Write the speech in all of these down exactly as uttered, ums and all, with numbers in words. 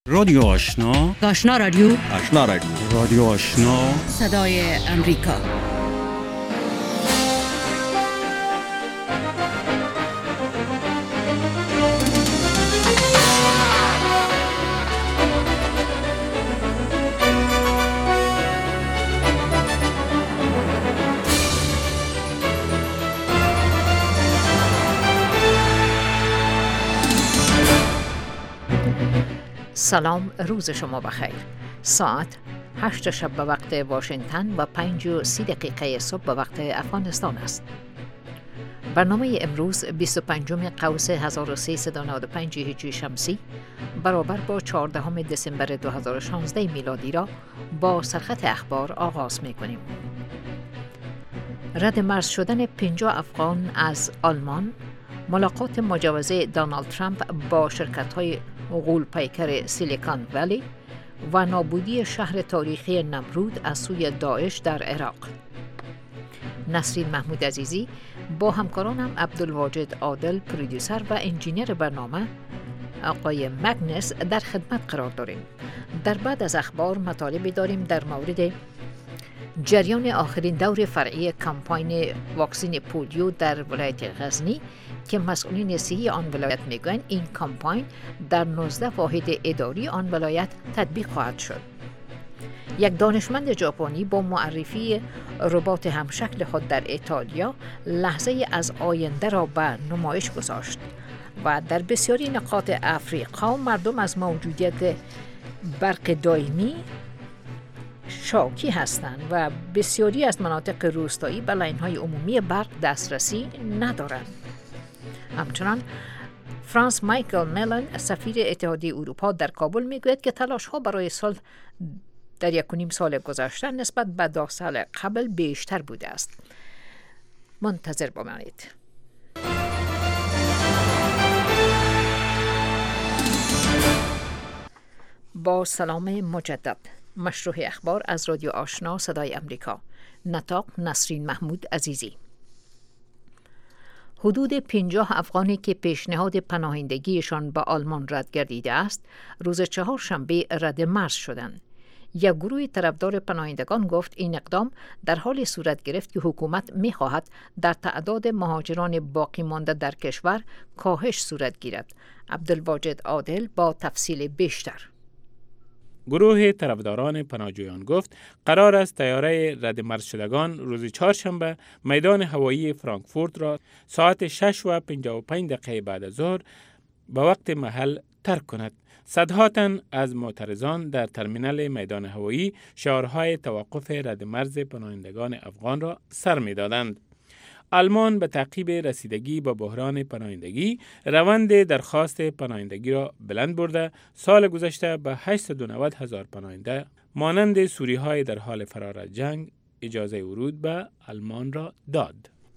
رادیو آشنا، آشنا رادیو، آشنا رادیو، رادیو آشنا، صدای امریکا. سلام، روز شما بخیر. ساعت هشت شب به وقت واشنگتن و پنج و سی دقیقه صبح به وقت افغانستان است. برنامه امروز بیست و پنجم قوس هزار و سیصد و نود و پنج هجری شمسی برابر با چهاردهم دسامبر دو هزار و شانزده میلادی را با سرخط اخبار آغاز می‌کنیم. رد مرز شدن پنجاه افغان از آلمان، ملاقات مجوزه دونالد ترامپ با شرکت‌های غول پیکر سیلیکون ولی و نابودی شهر تاریخی نمرود از سوی داعش در عراق. نسرین محمود عزیزی با همکارانم عبدالواجد عادل پرودیوسر و انجینیر برنامه آقای مگنس در خدمت قرار داریم. در بعد از اخبار مطالبی داریم در مورد جریان آخرین دور فرعی کمپاین واکسن پولیو در ولایت غزنی که مسئولین صحی آن ولایت میگویند این کمپاین در نوزده واحد اداری آن ولایت تطبیق خواهد شد. یک دانشمند ژاپنی با معرفی ربات همشکل خود در ایتالیا لحظه از آینده را به نمایش گذاشت و در بسیاری نقاط افریقا مردم از موجودیت برق دائمی شاکی هستند و بسیاری از مناطق روستایی به لاین‌های عمومی برق دسترسی ندارند. همچنان فرانس مایکل ملن سفیر اتحادیه اروپا در کابل میگوید که تلاش‌ها برای صلح در یک و نیم سال گذشته نسبت به دو سال قبل بیشتر بوده است. منتظر بمانید. با سلام مجدد. مشروع اخبار از رادیو آشنا صدای امریکا. نطاق نسرین محمود عزیزی. حدود پنجاه افغانی که پیشنهاد پناهندگیشان به آلمان رد گردیده است، روز چهارشنبه رد مرز شدند. یک گروه طرفدار پناهندگان گفت این اقدام در حال صورت گرفت که حکومت می‌خواهد در تعداد مهاجران باقی مانده در کشور کاهش صورت گیرد. عبدالواجد عادل با تفصیل بیشتر. گروه طرفداران پناهجویان گفت قرار است طیاره رد مرز شدگان روز چهارشنبه میدان هوایی فرانکفورت را ساعت شش و پنجاه و پنج دقیقه بعد از ظهر به وقت محل ترک کند. صدها تن از معترضان در ترمینال میدان هوایی شعارهای توقف رد مرز پناهندگان افغان را سر می‌دادند. آلمان به تعقیب رسیدگی با بحران پناهندگی روند درخواست پناهندگی را بلند برده سال گذشته به هشتصد و نود هزار پناهنده مانند سوری‌های در حال فرار از جنگ اجازه ورود به آلمان را داد.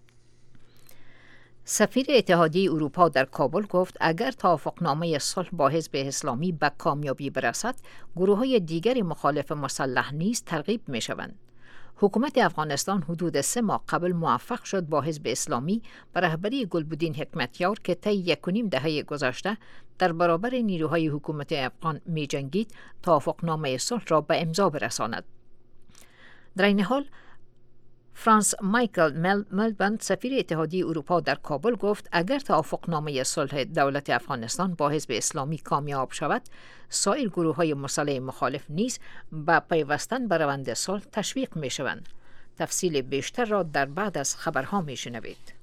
سفیر اتحادیه اروپا در کابل گفت اگر توافقنامه صلح با حزب اسلامی به کامیابی برسد، گروه‌های دیگر مخالف مسلح نیز ترغیب می‌شوند. حکومت افغانستان حدود سه ماه قبل موفق شد با حزب اسلامی به رهبری گلبدین حکمتیار که طی یک و نیم دهه گذشته در برابر نیروهای حکومت افغان می جنگید توافقنامه صلح را به امضا برساند. در این حال فرانس مایکل ملبند سفیر اتحادیه اروپا در کابل گفت اگر توافقنامه صلح دولت افغانستان با حزب اسلامی کامیاب شود، سایر گروه‌های مسلح مخالف نیز به پیوستن به روند صلح تشویق می‌شوند. تفصیل بیشتر را در بعد از خبرها می‌شنوید.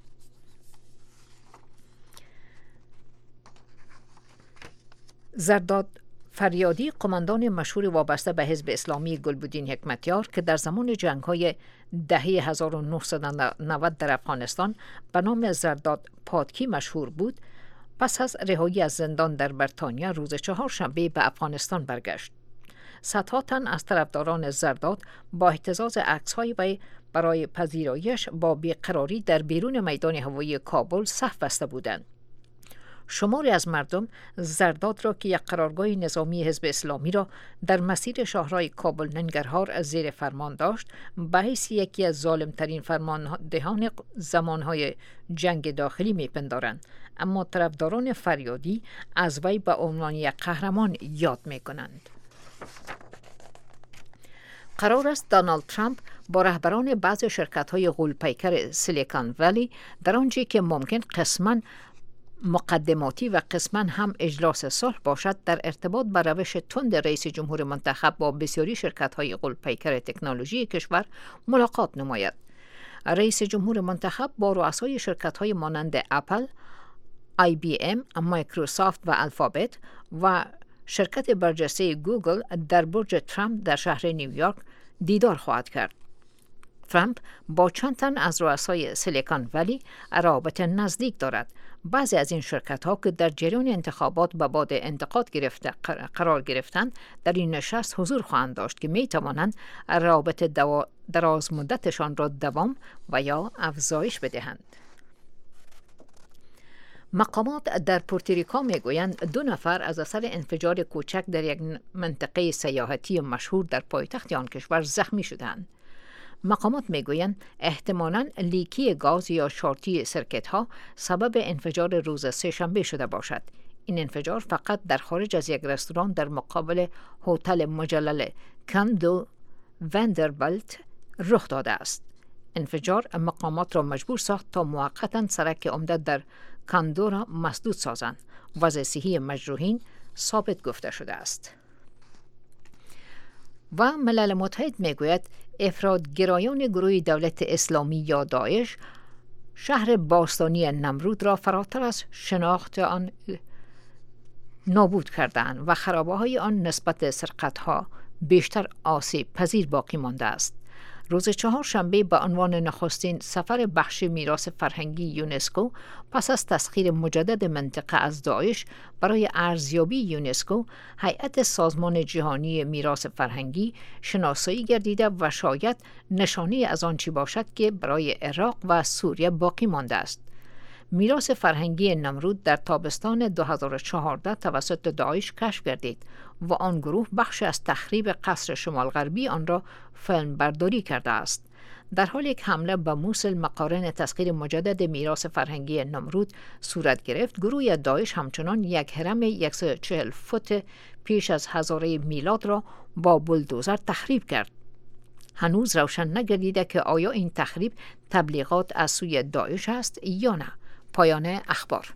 زرداد فریادی قماندان مشهور وابسته به حزب اسلامی گلبدین حکمتیار که در زمان جنگ‌های دهه هزار و نهصد و نود در افغانستان به نام زرداد پادکی مشهور بود، پس از رهایی از زندان در بریتانیا روز چهارشنبه به افغانستان برگشت. صدها تن از طرفداران زرداد با اهتزاز عکس‌های وی برای پذیراییش با بیقراری در بیرون میدان هوایی کابل صف بسته بودند. شماری از مردم زرداد را که یک قرارگاه نظامی حزب اسلامی را در مسیر شاهراه کابل ننگرهار زیر فرمان داشت به حیث یکی از ظالمترین فرماندهان زمانهای جنگ داخلی میپندارند، اما طرفداران فریادی از وی به عنوان یک قهرمان یاد میکنند. قرار است دونالد ترامپ با رهبران بعض شرکت‌های غول‌پیکر سیلیکون ولی در آنجایی که ممکن قسماً مقدماتی و قسماً هم اجلاس صلح باشد در ارتباط با روش تند رئیس جمهور منتخب با بسیاری شرکت‌های غول‌پیکر تکنولوژی کشور ملاقات نماید. رئیس جمهور منتخب با رؤسای شرکت‌های مانند اپل، آی بی ام، مایکروسافت و الفابت و شرکت برجسته گوگل در برج ترامپ در شهر نیویورک دیدار خواهد کرد. ترامپ با چند تن از رؤسای سیلیکون ولی روابط نزدیک دارد. بعضی از این شرکت‌ها که در جریان انتخابات به باد انتقاد گرفته قرار گرفتند در این نشست حضور خواهند داشت که می‌توانند روابط دراز مدتشان را دوام و یا افزایش بدهند. مقامات در پورتوریکو میگویند دو نفر از اثر انفجار کوچک در یک منطقه سیاحتی مشهور در پایتخت آن کشور زخمی شدند. مقامات میگویند احتمالاً لیکی گاز یا شارتی سرکت ها سبب انفجار روز سه شنبه شده باشد. این انفجار فقط در خارج از یک رستوران در مقابل هتل مجلل کاندو وندربلت رخ داده است. انفجار مقامات را مجبور ساخت تا موقتاً سرک عمده در کاندو را مسدود سازند. وضع صحی مجروحین ثابت گفته شده است. و ملل متحد میگوید افراطگرایان گروه دولت اسلامی یا داعش شهر باستانی نمرود را فراتر از شناخت آن نابود کردند و خرابه‌های آن نسبت سرقت‌ها بیشتر آسیب پذیر باقی مانده است. روز چهارشنبه به عنوان نخستین سفر بخش میراث فرهنگی یونسکو پس از تسخیر مجدد منطقه از داعش برای ارزیابی یونسکو، هیئت سازمان جهانی میراث فرهنگی شناسایی گردیده و شاید نشانه از آن چی باشد که برای عراق و سوریه باقی مانده است. میراث فرهنگی نمرود در تابستان دو هزار و چهارده توسط داعش کشف گردید و آن گروه بخش از تخریب قصر شمال غربی آن را فیلم برداری کرده است. در حالی که حمله به موصل مقارن تسخیر مجدد میراث فرهنگی نمرود صورت گرفت، گروه داعش همچنان یک هرم صد و چهل فوت پیش از هزاره میلاد را با بولدوزر تخریب کرد. هنوز روشن نگردیده که آیا این تخریب تبلیغات از سوی داعش است یا نه. پایان اخبار.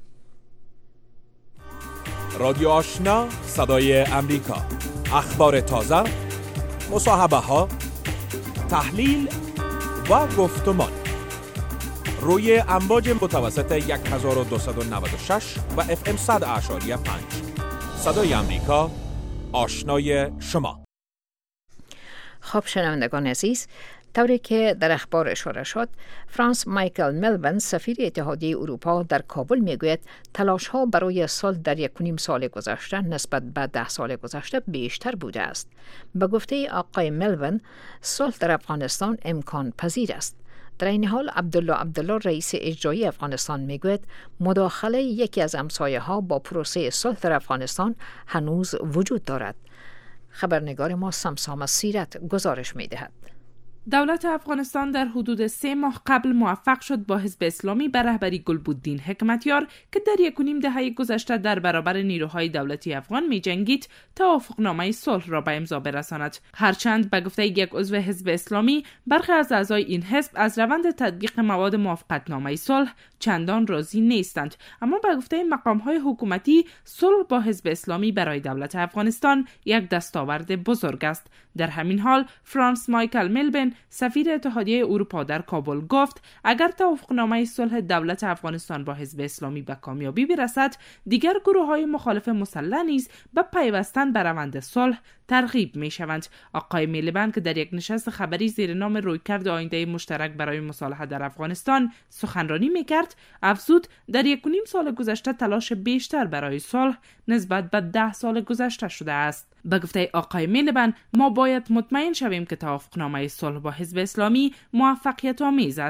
رادیو آشنا، صدای امریکا. اخبار تازه، مصاحبه ها، تحلیل و گفتمان روی امواج متوسط هزار و دویست و نود و شش و اف ام صد اعشاری پنج. صدای امریکا، آشنای شما. خب شنوندگان عزیز، طوری که در اخبار اشاره شد، فرانس مایکل ملبن سفیر اتحادیه اروپا در کابل میگوید تلاش‌ها برای صلح در یک و نیم سال گذشته نسبت به ده سال گذشته بیشتر بوده است. به گفته آقای ملبن، صلح در افغانستان امکان پذیر است. در این حال عبدالله عبدالله رئیس اجرایی افغانستان میگوید مداخله یکی از همسایه‌ها با پروسه صلح در افغانستان هنوز وجود دارد. خبرنگار ما سمسام سیرت گزارش میدهد. دولت افغانستان در حدود سه ماه قبل موفق شد با حزب اسلامی به رهبری گلبدین حکمتیار که در یک و نیم دهه گذشته در برابر نیروهای دولتی افغان می جنگید توافقنامه صلح را به امضا برساند. هرچند به گفته یک عضو حزب اسلامی برخی از اعضای این حزب از روند تطبیق مواد موافقتنامه صلح چندان راضی نیستند، اما به گفته مقام‌های حکومتی صلح با حزب اسلامی برای دولت افغانستان یک دستاورد بزرگ است. در همین حال فرانس مایکل ملبن سفیر اتحادیه اروپا در کابل گفت اگر توافقنامه صلح دولت افغانستان با حزب اسلامی به کامیابی برسد، دیگر گروه‌های مخالف مسلح نیز به پیوستن به روند صلح ترغیب می‌شوند. آقای ملبن که در یک نشست خبری زیر نام رویکرد آینده مشترک برای مصالحه در افغانستان سخنرانی می‌کرد، افزود در یک و نیم سال گذشته تلاش بیشتر برای صلح نسبت به ده سال گذشته شده است. به گفته آقای ملبن، ما باید مطمئن شویم که توافقنامه صلح با حزب اسلامی موفقیت آمیز است.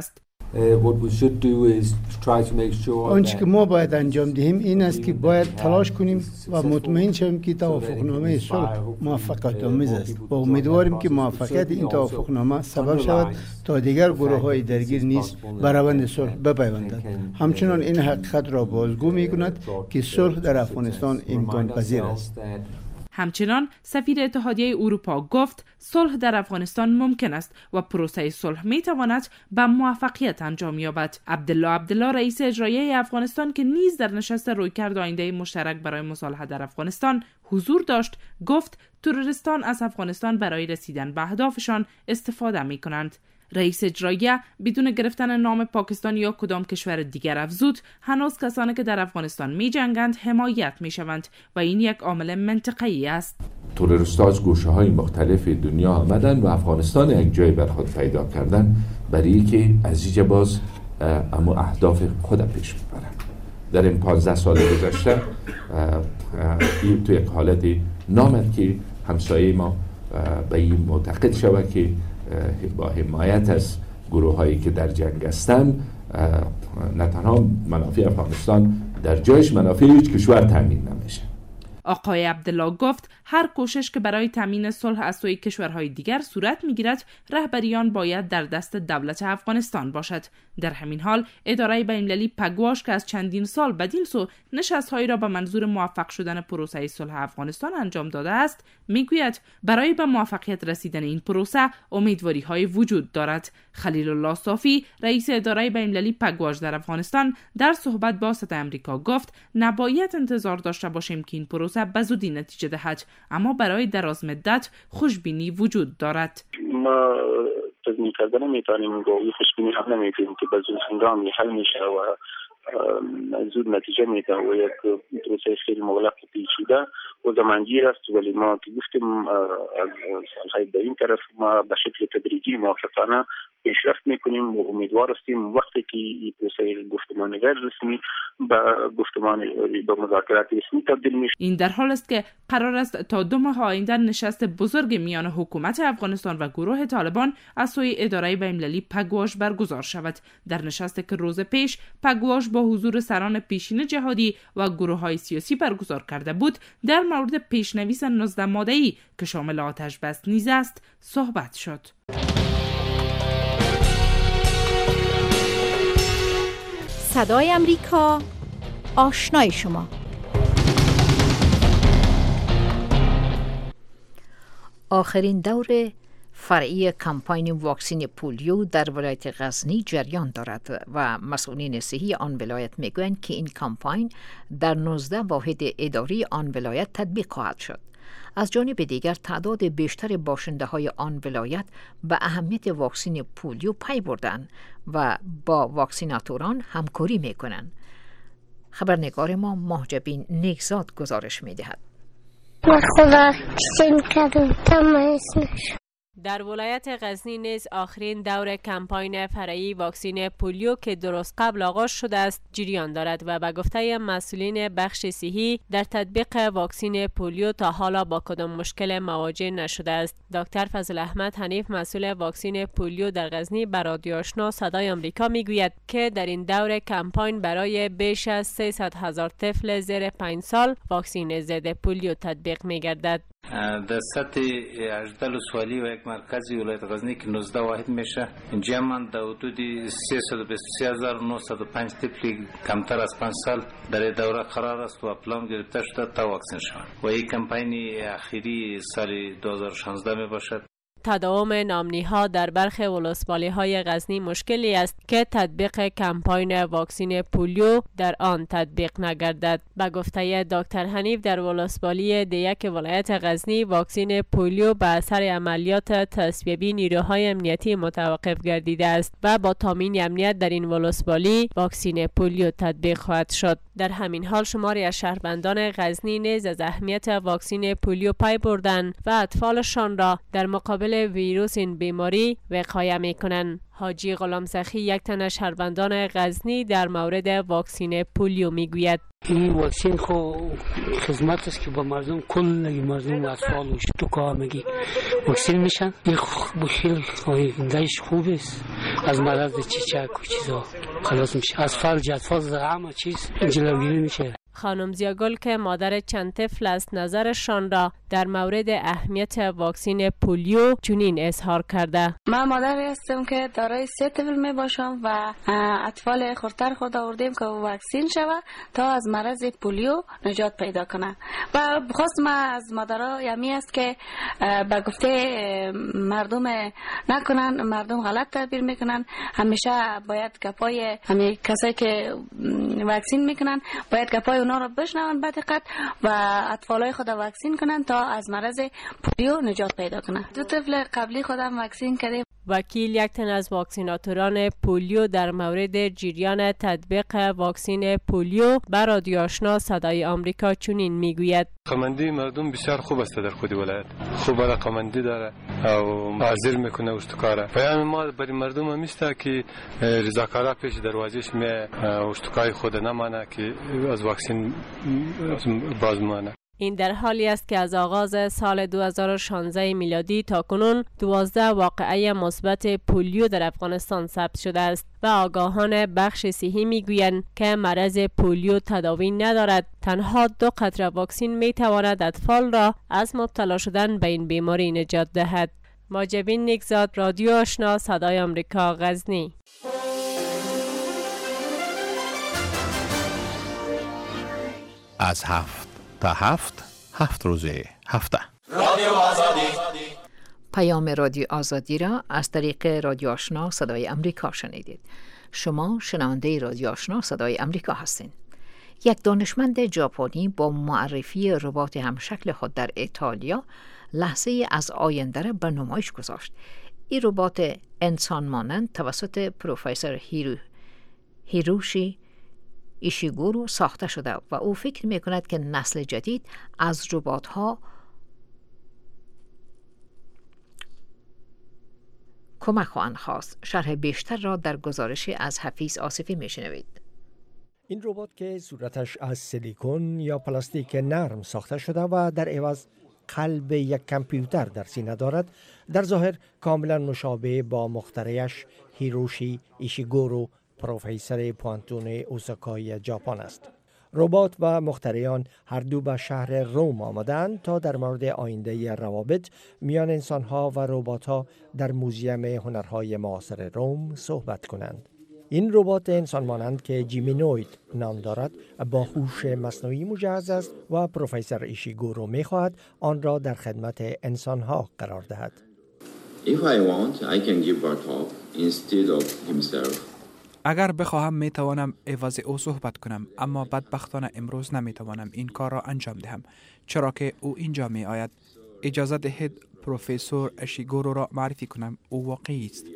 آنچه که ما باید انجام دهیم این است که باید تلاش کنیم و مطمئن شویم که توافقنامه صلح موفقیت آمیز است و امیدواریم که موفقیت این توافقنامه سبب شود تا دیگر گروه های درگیر نیز به روند صلح بپیوندند. همچنان این حقیقت را بازگو می کند که صلح در افغانستان امکان پذیر است. همچنان سفیر اتحادیه اروپا گفت صلح در افغانستان ممکن است و پروسه صلح می تواند به موفقیت انجام یابد. عبدالله عبدالله رئیس اجرایی افغانستان که نیز در نشست رویکرد آینده مشترک برای مصالحه در افغانستان حضور داشت گفت تروریستان از افغانستان برای رسیدن به اهدافشان استفاده می کنند. رئیس اجراییه بدون گرفتن نام پاکستان یا کدام کشور دیگر افزود هنوز کسانی که در افغانستان می جنگند حمایت می شوند و این یک عامل منطقه‌ای است. تروریست‌ها از گوشه‌های مختلف دنیا آمدن و افغانستان یک جای بر خود پیدا کردن برای که از اینجا باز اما اهداف خود پیش ببرند. در این پانزده سال گذشته این تو یک حالتی نامد که همسایه ما به این معتقد شود که با حمایت از گروه هایی که در جنگ هستند نه تنها منافع افغانستان در جایش منافع هیچ کشور تامین نمیشه. آقای عبدالله گفت هر کوشش که برای تامین صلح از سوی کشورهای دیگر صورت میگیرد رهبری آن باید در دست دولت افغانستان باشد. در همین حال اداره بین‌المللی پگواش که از چندین سال بدین سو نشست‌هایی را به منظور موفق شدن پروسه صلح افغانستان انجام داده است میگوید برای به موفقیت رسیدن این پروسه امیدواری‌های وجود دارد. خلیل الله صافی رئیس اداره بین‌المللی پگواش در افغانستان در صحبت با صدای آمریکا گفت نباید انتظار داشته باشیم که این پروسه به زودی نتیجه دهد، اما برای دراز مدت خوشبینی وجود دارد. ما تضمین کردن میتونیم با این خوشبینی هم نمیتونیم که به زود هنگامی حل میشه و زود نتیجه میده و یک پروسه خیلی مغلق و پیچیده و زمانگیر است، ولی ما که گفتیم از در این طرف ما به شکل تدریجی موافقانه پیشرفت میکنیم و امیدوار هستیم وقتی که این پروسه گفتمان غیر رسمی به گفتمان به مذاکرات رسمی تبدیل میشه. این در حال است که قرار است تا دو ماه آینده نشست بزرگ میان حکومت افغانستان و گروه طالبان از سوی اداره بین‌المللی پگواش برگزار شود. در نشستی که روز پیش پگواش با حضور سران پیشین جهادی و گروه‌های سیاسی برگزار کرده بود در مورد پیشنویس نوزده ماده‌ای که شامل آتش بس نیز است صحبت شد. صدای امریکا آشنای شما. آخرین دور فرعی کمپاین واکسین پولیو در ولایت غزنی جریان دارد و مسئولین صحی آن ولایت میگویند که این کمپاین در نوزده واحد اداری آن ولایت تطبیق خواهد شد. از جانب دیگر تعداد بیشتر باشنده های آن ولایت به اهمیت واکسین پولیو پی بردند و با واکسیناتوران همکاری میکنند. خبرنگار ما محجبین نیکزاد گزارش میدهد. در ولایت غزنی نیز آخرین دور کمپاین فرعی واکسین پولیو که درست قبل آغاز شده است جریان دارد و به گفته مسئولین بخش صحی در تطبیق واکسین پولیو تا حالا با کدام مشکل مواجه نشده است. دکتر فضل احمد حنیف مسئول واکسین پولیو در غزنی به رادیو آشنا صدای آمریکا میگوید که در این دور کمپاین برای بیش از سیصد هزار طفل زیر پنج سال واکسین ضد پولیو تطبیق میگردد. در سطح هجده ولسوالی و یک مرکزی ولایت غزنی که نوزده واحد میشه جمعاً در حدود سیصد و بیست و سه هزار و نهصد و پنج طفل کمتر از پنج سال در دوره قرار است و پلان گرفته شده تا واکسن شوند و این کمپاین اخیری سال دو هزار و شانزده می باشد. تداوم نامنی‌ها در برخی ولسوالی‌های غزنی مشکلی است که تطبیق کمپاین واکسین پولیو در آن تطبیق نگردد. به گفته دکتر حنیف در ولسوالی دیک ولایت غزنی واکسین پولیو به اثر عملیات تصویبی نیروهای امنیتی متوقف گردیده است و با تامین امنیت در این ولسوالی واکسین پولیو تطبیق خواهد شد. در همین حال شماری از شهروندان غزنی نیز از اهمیت واکسین پولیو پی بردند و اطفالشان را در مقابل ویروس این بیماری وقایه میکنند. حاجی غلام سخی یک تن از شهروندان غزنی در مورد واکسین پولیو میگوید این واکسین خو خدمت است که با مردم کل مردم و اطفال و تو کار میگی واکسین میشن. این خیلی خیلی خوب است از مرض چیچک و چیزا خلاص میشه، از فلج، از فلج همه چیز جلوگیری میشه. خانم زیاگل که مادر چند طفل است نظرشان را در مورد اهمیت واکسین پولیو چنین اظهار کرده. من مادری هستم که دارای سه طفل می باشم و اطفال خردتر خود آوردیم که واکسین شود تا از مرض پولیو نجات پیدا کنه و خواست ما از مادرها یمی است که به گفته مردم نکنن، مردم غلط تعبیر میکنن. همیشه باید گپای همه کسایی که واکسین میکنن باید گپای اونا رو بشنون به دقت و اطفالای خود واکسین کنن تا از مرض پولیو نجات پیدا کنن. دو طفل قبلی خودم واکسین کردیم. وکیل یک تن از واکسیناتوران پولیو در مورد جریان تطبیق واکسین پولیو بر رادیو آشنا صدای آمریکا چنین میگوید: رقمندی مردم بسیار خوب است در خود ولایت، خوب رقمندی داره او حاضر میکنه اشتکاره. پیام ما برای مردم هم است که رضاکارا پیش دروازش می اشتکای خود نمانه که از واکسین بازمانه. این در حالی است که از آغاز سال دو هزار و شانزده میلادی تا کنون دوازده واقعه مثبت پولیو در افغانستان ثبت شده است و آگاهان بخش صحی میگویند که مرض پولیو تداوی ندارد. تنها دو قطره واکسین میتواند اطفال را از مبتلا شدن به این بیماری نجات دهد. ماجبین نیکزاد، رادیو آشنا صدای آمریکا، غزنی. از هفت تا هفت هفت روزه هفته رادیو آزادی. پیام رادیو آزادی را از طریق رادیو آشنا صدای امریکا شنیدید. شما شنونده رادیو آشنا صدای امریکا هستید. یک دانشمند ژاپنی با معرفی ربات همشکل خود در ایتالیا لحظه از آینده را به نمایش گذاشت. این ربات انسان مانند توسط پروفسور هیرو هیروشی ایشیگورو ساخته شده و او فکر می کند که نسل جدید از ربات ها کمک خواهند خواست. شرح بیشتر را در گزارشی از حفیظ آصفی می شنوید. این ربات که صورتش از سیلیکون یا پلاستیک نرم ساخته شده و در عوض قلب یک کامپیوتر در سینه دارد، در ظاهر کاملا مشابه با مخترعش هیروشی ایشیگورو، پروفسور پوانتون اوساکای ژاپن است. ربات و مخترعان هر دو به شهر روم آمدند تا در مورد آینده روابط میان انسانها و ربات‌ها در موزیم هنرهای معاصر روم صحبت کنند. این ربات انسان مانند که جیمینوید نام دارد با هوش مصنوعی مجهز است و پروفسور ایشیگورو می‌خواهد آن را در خدمت انسانها قرار دهد. If I want, I can give Bartov instead of himself. اگر بخواهم می توانم عوض او صحبت کنم، اما بدبختانه امروز نمی توانم این کار را انجام دهم چرا که او اینجا می آید. اجازه دهید پروفسور ایشیگورو را معرفی کنم، او واقعی است.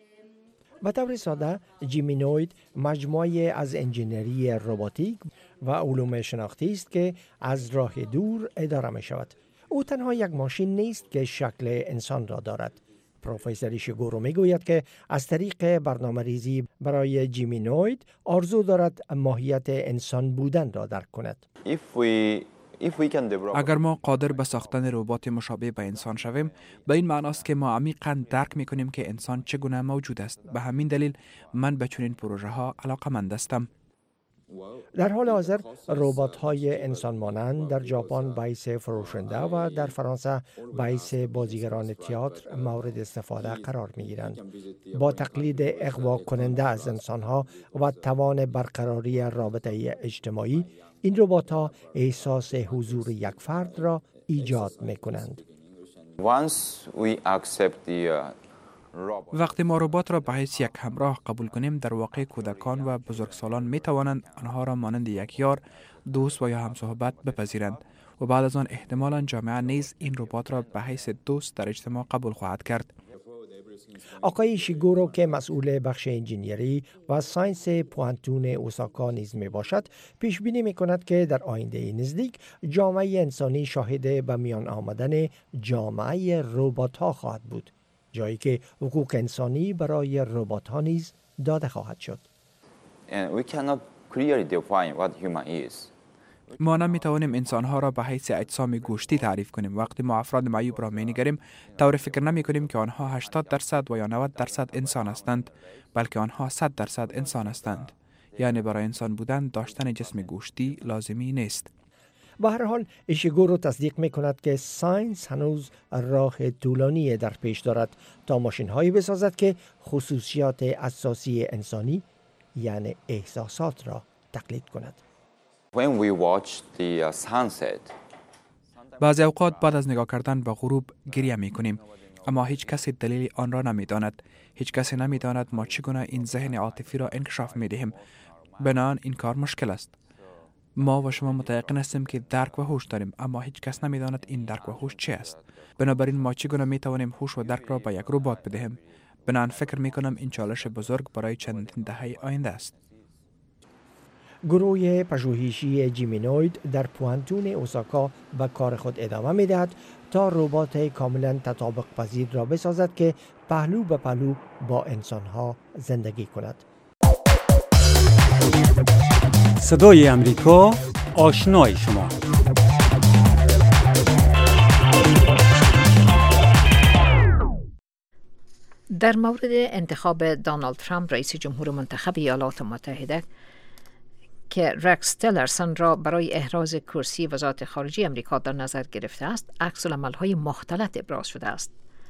به طور ساده جیمینوید مجموعه از انجینری رباتیک و علوم شناختی است که از راه دور اداره می شود. او تنها یک ماشین نیست که شکل انسان را دارد. پروفسور ایشیگورو میگوید که از طریق برنامه ریزی برای جیمینوید آرزو دارد ماهیت انسان بودن را درک کند. If we, if we can develop... اگر ما قادر به ساختن ربات مشابه به انسان شویم، به این معناست که ما عمیقاً درک میکنیم که انسان چگونه موجود است. به همین دلیل من به چنین پروژه ها علاقه‌مند هستم. در حال حاضر ربات‌های انسان مانند در ژاپن باعث فروشنده و در فرانسه باعث بازیگران تئاتر مورد استفاده قرار می‌گیرند. با تقلید اغوا کننده از انسان‌ها و توان برقراری رابطه اجتماعی، این ربات‌ها احساس حضور یک فرد را ایجاد می‌کنند. Once we accept the uh... وقتی ما ربات را به حیث یک همراه قبول کنیم، در واقع کودکان و بزرگسالان می توانند آنها را مانند یک یار، دوست و یا همصحبت بپذیرند و بعد از آن احتمالاً جامعه نیز این ربات را به حیث دوست در اجتماع قبول خواهد کرد. آقای ایشیگورو که مسئول بخش انجینیری و ساینس پوانتون اوساکا نیز می باشد، پیش بینی می کند که در آینده نزدیک جامعه انسانی شاهد به میان آمدن جامعه ربات ها خواهد بود، جایی که حقوق انسانی برای ربات ها نیز داده خواهد شد. And we cannot clearly define what human is. ما نمیتوانیم انسانها را به حیث اجسام گوشتی تعریف کنیم. وقتی ما افراد معیوب را می‌نگریم، طور فکر نمی کنیم که آنها هشتاد درصد و یا نود درصد انسان هستند، بلکه آنها صد درصد انسان هستند. یعنی برای انسان بودن داشتن جسم گوشتی لازمی نیست. با هر حال ایشیگورو تصدیق می کند که ساینس هنوز راه طولانی در پیش دارد تا ماشین هایی بسازد که خصوصیات اساسی انسانی یعنی احساسات را تقلید کند. When we watch the sunset, بعضی اوقات بعد از نگاه کردن به غروب گریه می کنیم، اما هیچ کسی دلیل آن را نمی داند. هیچ کسی نمی داند ما چگونه این ذهن عاطفی را انکشاف می دهیم. بنابراین این کار مشکل است. ما و شما متيقن هستیم که درک و هوش داریم، اما هیچ کس نمی داند این درک و هوش چه است. بنابراین ما چگونه می توانیم هوش و درک را به یک ربات بدهیم؟ بنابراین فکر می کنم این چالش بزرگ برای چندین دهه آینده است. گروه پژوهشی جیمینوید در پوانتون اوساکا به کار خود ادامه می دهد تا ربات کاملا تطابق پذیر را بسازد که پهلو به پهلو با انسانها زندگی کند. صدای امریکا، آشنای شما. در مورد انتخاب دونالد ترامپ رئیس جمهور منتخب ایالات متحده که رکس تیلرسون را برای احراز کرسی وزارت خارجه امریکا در نظر گرفته است، عکس‌العمل‌های مختلط ابراز شده است.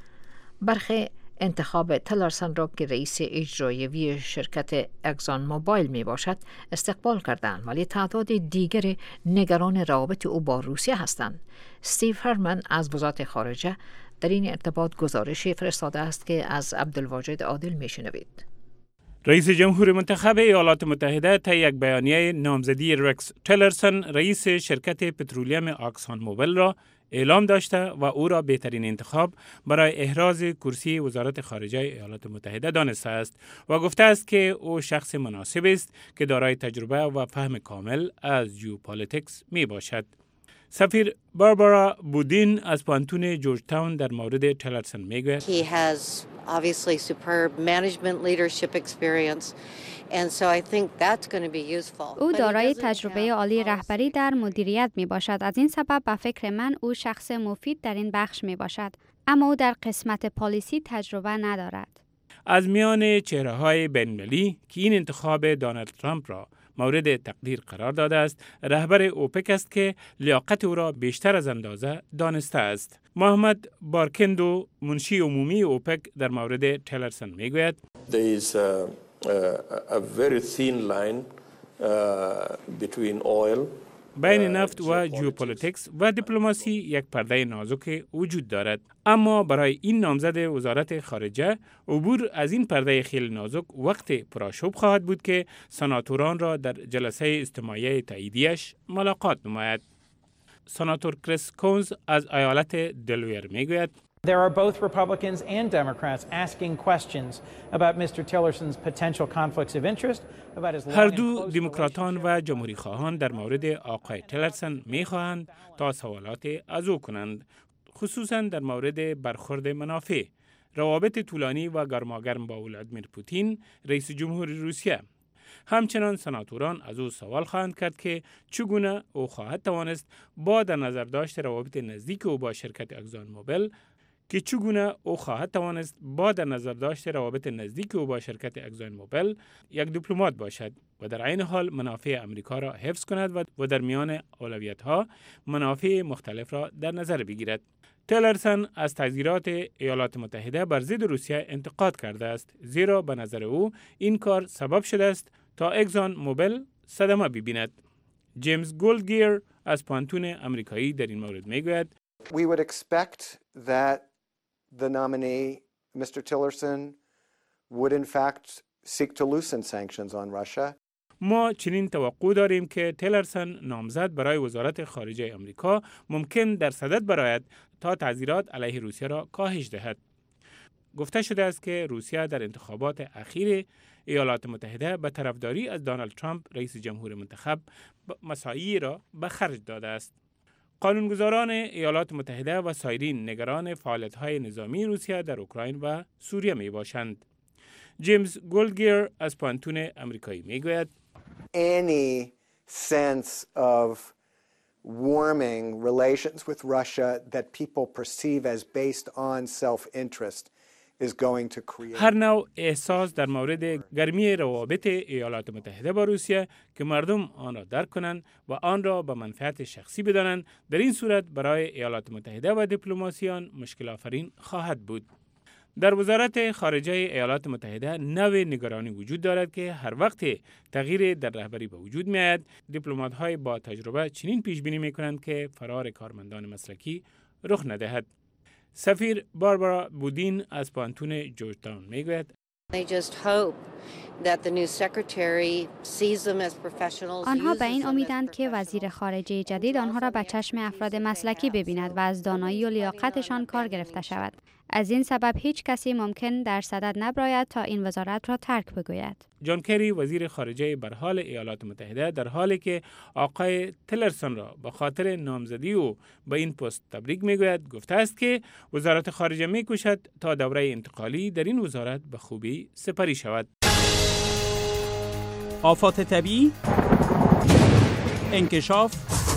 برخی انتخاب تیلرسون را که رئیس اجرایی شرکت اگزون موبایل می باشد استقبال کردند، ولی تعداد دیگر نگران روابط او با روسیه هستند. استیو هرمن از وزارت خارجه در این ارتباط گزارشی فرستاده است که از عبدالواجد عادل می شنوید. رئیس جمهور منتخب ایالات متحده طی یک بیانیه نامزدی رکس تیلرسون رئیس شرکت پترولیم اگزون موبایل را اعلام داشته و او را بهترین انتخاب برای احراز کرسی وزارت خارجه ایالات متحده دانسته است و گفته است که او شخص مناسب است که دارای تجربه و فهم کامل از ژئوپلیتیکس می باشد. سفیر باربارا بودین از پانتون جورج تاون در مورد تیلرسون می گوید He has obviously superb management leadership experience and so I think that's going to be useful. او دارای تجربه عالی رهبری در مدیریت می باشد. از این سبب به فکر من او شخص مفید در این بخش می باشد. اما او در قسمت پالیسی تجربه ندارد. از میان چهره‌های بین‌المللی که این انتخاب دونالد ترامپ را مورد تقدیر قرار داده است، رهبر اوپک است که لیاقت او را بیشتر از اندازه دانسته است. محمد بارکندو، منشی عمومی اوپک، در مورد تیلرسون میگوید There is a, a, a very thin line uh, between oil بین نفت و ژئوپلیتیکس و دیپلماسی یک پرده نازک وجود دارد، اما برای این نامزد وزارت خارجه عبور از این پرده خیلی نازک وقت پرآشوب خواهد بود که سناتوران را در جلسه اجتماعی تاییدیش ملاقات نماید. سناتور کریس کونز از ایالت دلویر میگوید There are both Republicans and Democrats asking questions about Mister Tillerson's potential conflicts of interest. هر دو دموکراتان و جمهوری خواهان در مورد آقای تیلرسون می‌خواهند تا سوالات از او کنند، خصوصاً در مورد برخورد منافع، روابط طولانی و گرماگرم با ولادیمیر پوتین رئیس جمهور روسیه. همچنان سناتوران از او سوال خواهند کرد که چگونه او خواهد توانست با در نظر داشت روابط نزدیک او با شرکت اگزون موبایل که چگونه او خواهد توانست با در نظر داشت روابط نزدیک او با شرکت اگزون موبایل یک دیپلمات باشد و در عین حال منافع امریکا را حفظ کند و در میان اولویت‌ها منافع مختلف را در نظر بگیرد. تیلرسون از تغییرات ایالات متحده بر ضد روسیه انتقاد کرده است، زیرا به نظر او این کار سبب شده است تا اگزون موبایل صدمه ببیند. جیمز گولدگیر از پانتون امریکایی در این مورد میگوید We would expect that the nominee, Mister Tillerson, would in fact seek to loosen sanctions on Russia. ما چنین توقع داریم که تیلرسون نامزد برای وزارت خارجه آمریکا ممکن در صدد برآید تا تعزیرات علیه روسیه را کاهش دهد. گفته شده است که روسیه در انتخابات اخیر ایالات متحده به طرفداری از دونالد ترامپ رئیس جمهور منتخب مساعی را به خرج داده است. قانونگذاران ایالات متحده و سایرین نگران فعالیت‌های نظامی روسیه در اوکراین و سوریه می باشند. جیمز گولدگیر از پانتون امریکایی می گوید Any sense of warming relations with Russia that people perceive as based on self-interest is going to create. هر نوع احساس در مورد گرمی روابط ایالات متحده با روسیه که مردم آن را درک کنند و آن را به منفعت شخصی بدانند، در این صورت برای ایالات متحده و دیپلماسیان مشکل آفرین خواهد بود. در وزارت خارجه ایالات متحده نوع نگرانی وجود دارد که هر وقت تغییر در رهبری به وجود می آید، دیپلمات‌های با تجربه چنین پیش بینی می کنند که فرار کارمندان مسلکی رخ ندهد. سفیر باربارا بودین از پانتون جورج تاون می گوید آنها به این امیدند که وزیر خارجه جدید آنها را به چشم افراد مسلکی ببیند و از دانایی و لیاقتشان کار گرفته شود. از این سبب هیچ کسی ممکن در صدد نباید تا این وزارت را ترک بگوید. جان کری وزیر خارجه برحال ایالات متحده در حالی که آقای تیلرسون را به خاطر نامزدی او به این پست تبریک میگوید گفته است که وزارت خارجه میکوشد تا دوره انتقالی در این وزارت به خوبی سپری شود. آفات طبیعی، انکشاف،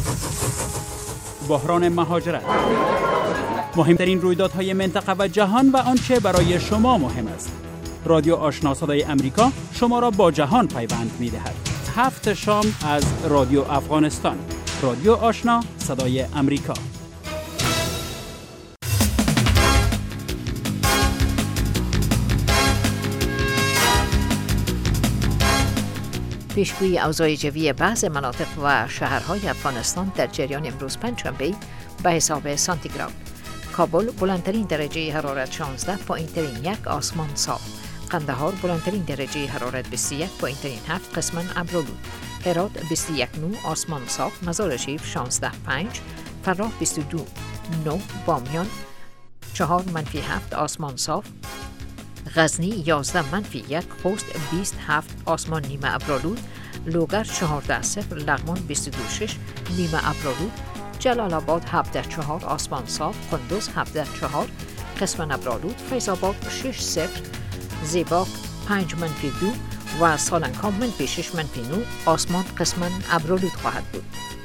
بحران مهاجرت، مهمترین رویدادهای منطقه و جهان و آنچه برای شما مهم است. رادیو آشنا صدای امریکا شما را با جهان پیوند می‌دهد. هفت شام از رادیو افغانستان. رادیو آشنا صدای امریکا. پیشگویی اوضاع جوی بعض مناطق و شهرهای افغانستان در جریان امروز پنجشنبه به حساب سانتیگراد. کابل بلندترین درجه حرارت شانزده پایین ترین یک آسمان صاف. قندهار بلندترین درجه حرارت بیست و یک پایین ترین هفت قسما ابرآلود. هرات بیست و یک نه آسمان صاف. مزار شریف شانزده پنج. فراه بیست و دو نه. بامیان چهار منفی هفت آسمان صاف. غزنی یازده منفی یک. خوست بیست هفت آسمان نیمه ابرآلود. لوگر چهارده صفر. لغمان بیست و دو شش نیمه ابرآلود. جلال آباد هفده چهار آسمان صاف. قندوز هفده چهار قسما ابرآلود. فیض آباد شش صفر. زیباک پنج منفی دو و سالنکام منفی شش منفی نه آسمان قسما ابرآلود خواهد بود.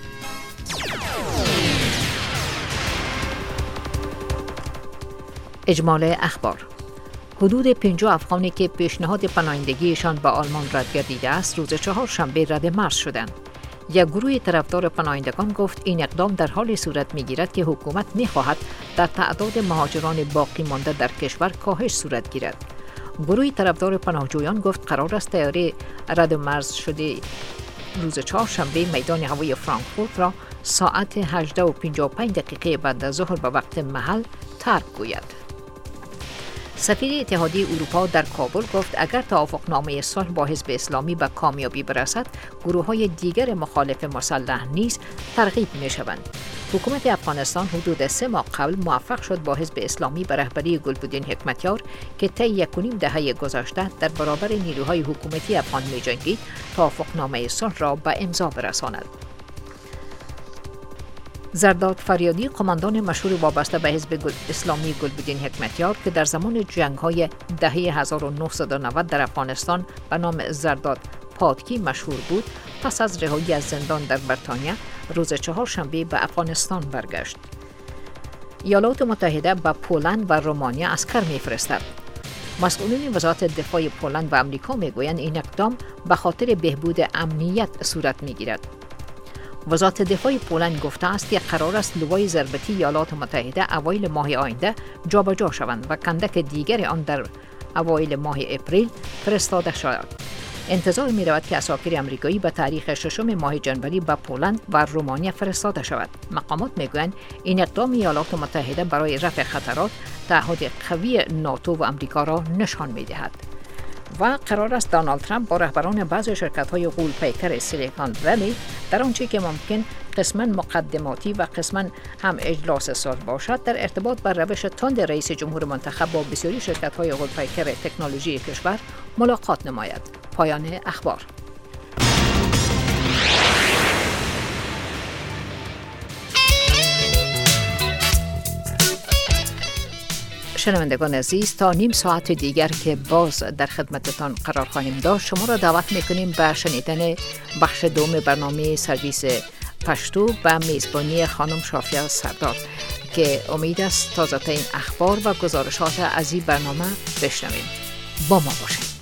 اجمال اخبار: حدود پنجاه افغانی که پیشنهاد پناهندگیشان به آلمان رد گردیده است روز چهارشنبه رد مرز شدند. یک گروه طرفدار پناهندگان گفت این اقدام در حال صورت می‌گیرد که حکومت می‌خواهد در تعداد مهاجران باقی مانده در کشور کاهش صورت گیرد. گروه طرفدار پناهجویان گفت قرار است طیاره رد مرز شده روز چهارشنبه میدان هوایی فرانکفورت را ساعت هجده و پنجاه و پنج دقیقه بعد از ظهر به وقت محل ترک گوید. سفیر اتحادیه اروپا در کابل گفت اگر توافقنامه صلح با حزب اسلامی به کامیابی برسد، گروه‌های دیگر مخالف مسلح نیز ترغیب می‌شوند. حکومت افغانستان حدود سه ماه قبل موفق شد با حزب اسلامی به رهبری گلبدین حکمتیار که طی یک و نیم دهه گذشته در برابر نیروهای حکومتی افغان می‌جنگید، توافقنامه صلح را به امضا برساند. زرداد فریادی قماندان مشهور وابسته به حزب گل اسلامی گلبدین حکمتیار که در زمان جنگ‌های دهه هزار و نهصد و نود در افغانستان به نام زرداد پادکی مشهور بود، پس از رهایی از زندان در بریتانیا روز چهارشنبه به افغانستان برگشت. ایالات متحده به پولند و رومانیا عسکر می‌فرستد. مسئولین وزارت دفاع پولند و آمریکا می‌گویند این اقدام به خاطر بهبود امنیت صورت می‌گیرد. وزارت دفاع پولند گفته است که قرار است لوای ضربتی ایالات متحده اوایل ماه آینده جابجا شوند و کندک دیگر آن در اوایل ماه اپریل فرستاده شود. انتظار می رود که اساکیر آمریکایی به تاریخ ششم ماه جنوری به پولند و رومانیا فرستاده شود. مقامات می گویند این اقدام ایالات متحده برای رفع خطرات تعهد قوی ناتو و آمریکا را نشان می دهد. و قرار است دونالد ترامپ با رهبران بعضی شرکت‌های غول پیکر سیلیکون ولی در آنچه که ممکن قسماً مقدماتی و قسماً هم اجلاس سال باشد در ارتباط بر روش تند رئیس جمهور منتخب با بسیاری شرکت‌های غول پیکر تکنولوژی کشور ملاقات نماید. پایان اخبار. شنوندگان عزیز، تا نیم ساعت دیگر که باز در خدمتتان قرار خواهیم داشت، شما را دعوت میکنیم به شنیدن بخش دوم برنامه سرویس پشتو به میزبانی خانم شافیه سردار که امید است تازه ترین اخبار و گزارشات از این برنامه بشنویم. با ما باشید.